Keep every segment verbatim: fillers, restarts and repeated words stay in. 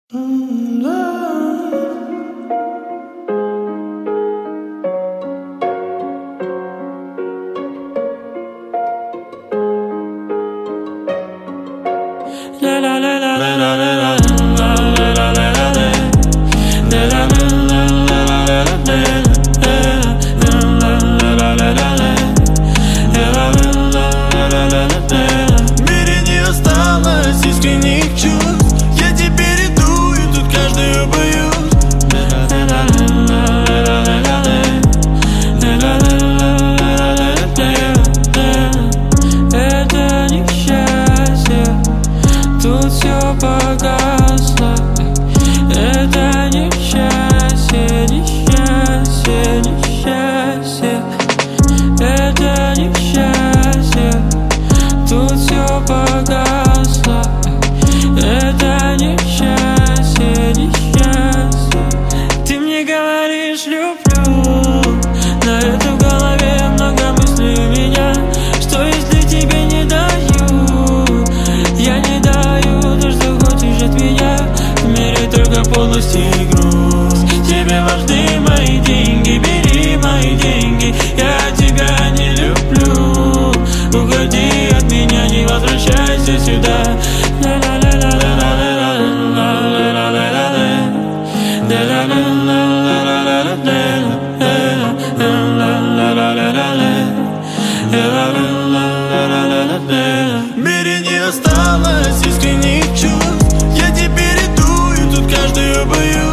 мире не осталось искренних чувств. Я теперь иду, и тут каждую боюсь. Это несчастье, тут все погасло. Это несчастье, несчастье, несчастье. Это несчастье, тут все погасло. Это несчастье, несчастье. Ты мне говоришь люблю, но это в голове много мыслей у меня. Что если тебе не даю? Я не даю то, что хочешь от меня. В мире только полность и грусть. Тебе важны мои деньги, бери мои деньги. Я тебя не люблю. Уходи от меня, не возвращайся сюда. В мире не осталось искренних чувств. Я теперь иду, и тут каждую боюсь.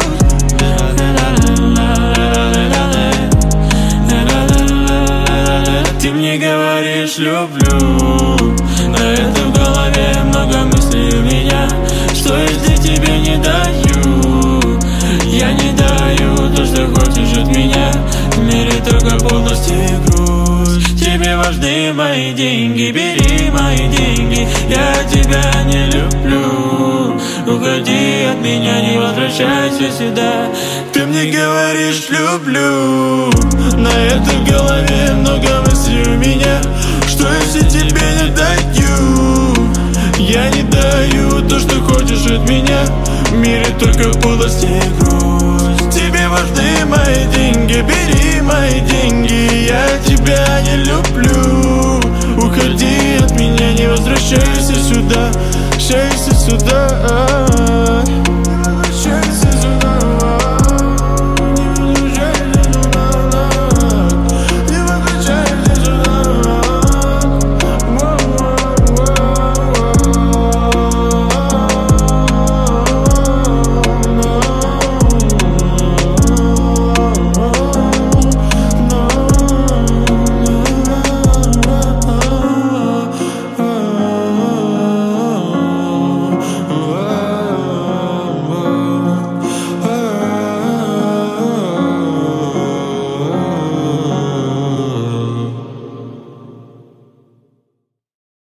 Ты мне говоришь люблю, но это в голове много мыслей у меня. Что если тебе не даю? Я не даю то, что хочешь от меня. В мире только полность и грусть. Тебе важны мои деньги, бери мои деньги. Я тебя не люблю. Уходи от меня, не возвращайся сюда. Ты мне говоришь люблю, на это в голове много мыслей у меня. Что если тебе не даю? Я не даю то, что хочешь от меня. В мире только полость и грусть. Тебе важны мои деньги, бери мои деньги. Я тебя не люблю. Уходи от меня, не возвращайся сюда. Возвращайся сюда.